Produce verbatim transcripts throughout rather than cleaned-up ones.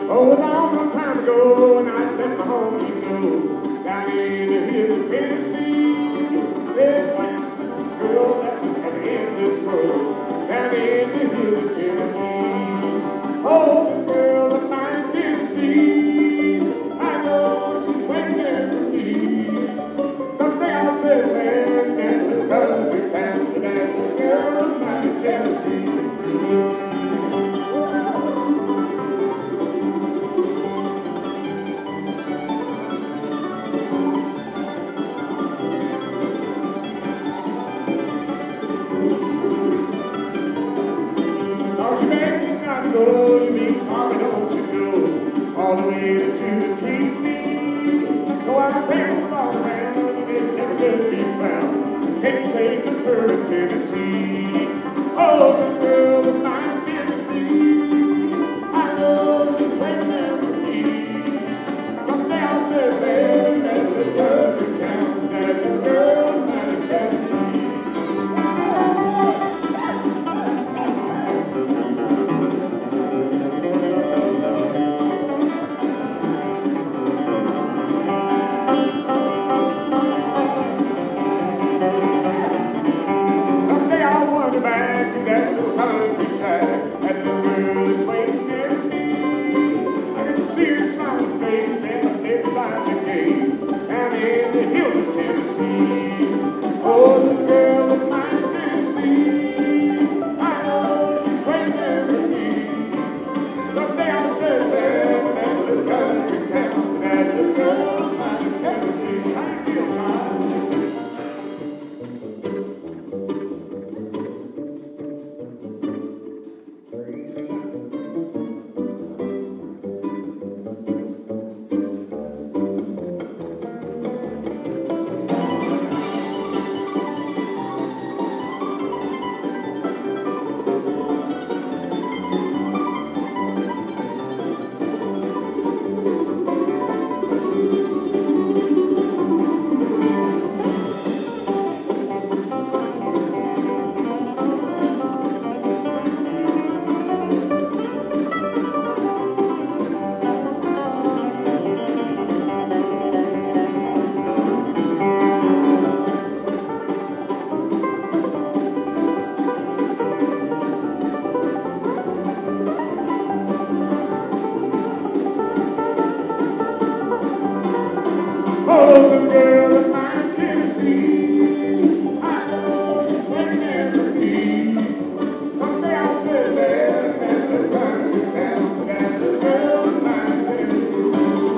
Oh, a long, long time ago, when I left my home, you know, down in the hills of Tennessee, there's this little girl that was heavy in this world, down in the hills of Tennessee. Oh, the girl of mine, Tennessee, I know she's waiting there for me. Someday I'll settle there in that little country town, with that little girl of mine, Tennessee. Don't you make me not go, you mean sorry, don't you go all the way that you treat me. So I rambled all around and it never could be found. Take the place of her in Tennessee. Oh, the girl of mine, Tennessee, I know she's waiting there for me. Someday I'll sit there in that little country town, that little girl of mine, Tennessee. Back to that little countryside, that little girl is waiting there for me. I can see her smiling face and up there beside the gate, down in the hills of Tennessee. Oh, little girl of mine, Tennessee, I know she's waiting there for me. Someday I'll sit there in that little country town, that little girl of mine, Tennessee. How you feel, Tom? Oh, the girl of mine, Tennessee, I know she's waiting there for me. Someday I'll sit there in that little country town, with that little girl of mine, Tennessee.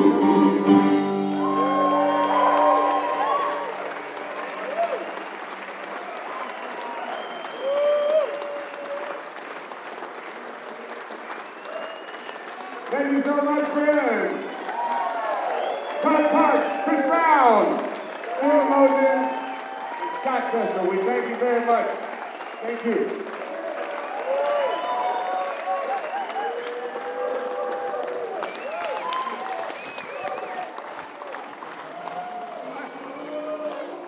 Thank you so much, friends. Todd Parks, Chris Brown, Phil Mosen, and Scott Custer. We thank you very much. Thank you.